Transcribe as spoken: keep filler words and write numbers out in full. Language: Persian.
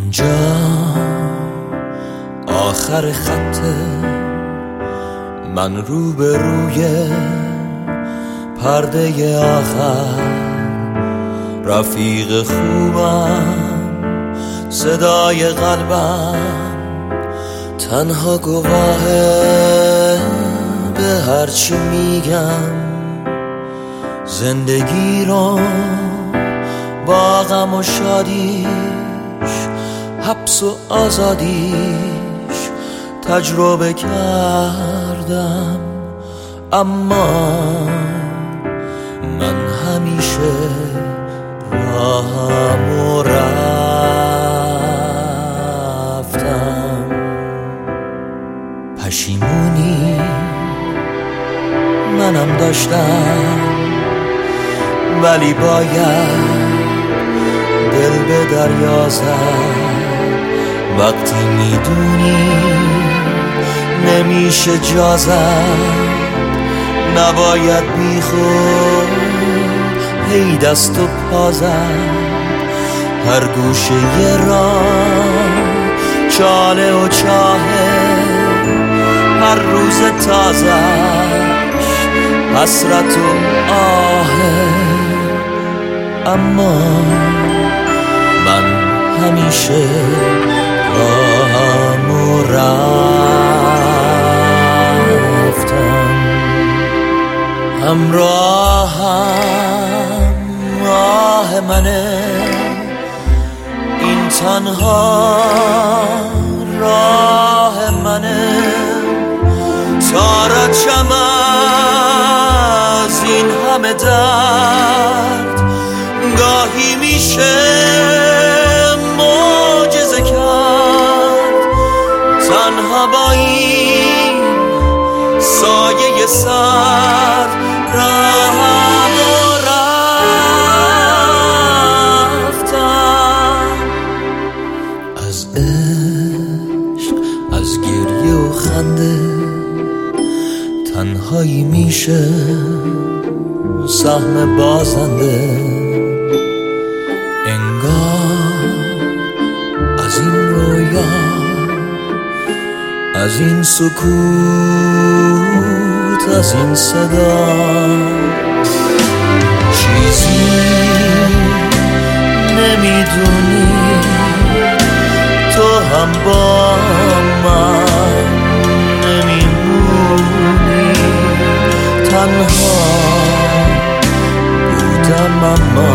اینجا آخر خطه، من رو به روی پرده آخر، رفیق خوبم صدای قلبم، تنها گواهه به هرچی میگم. زندگی رو با غم و شادیش، حبس و آزادیش تجربه کردم، اما من همیشه راهمو رفتم. پشیمونی منم داشتم، ولی باید دل به دریا زد. وقتی میدونی نمیشه جا زد، نباید بی خود هی دست و پا زد. هر گوشه یه راه چاله و چاهه، هر روز تازه‌اش حسرت و آهه، اما من همیشه راهمو رفتم. همراهم راه منه، این تنها راه منه، تا رچم از این همه درد. گاهی میشه معجزه کرد، تنها با این سایه سر راهمو رفتم. از عشق، از گریه و خنده، تنهایی میشه سهم بازنده. انگار از این رویا، از این سکوت، از این صدا چیزی نمیدونی. تو هم با من نمیمونی، تنها بودم اما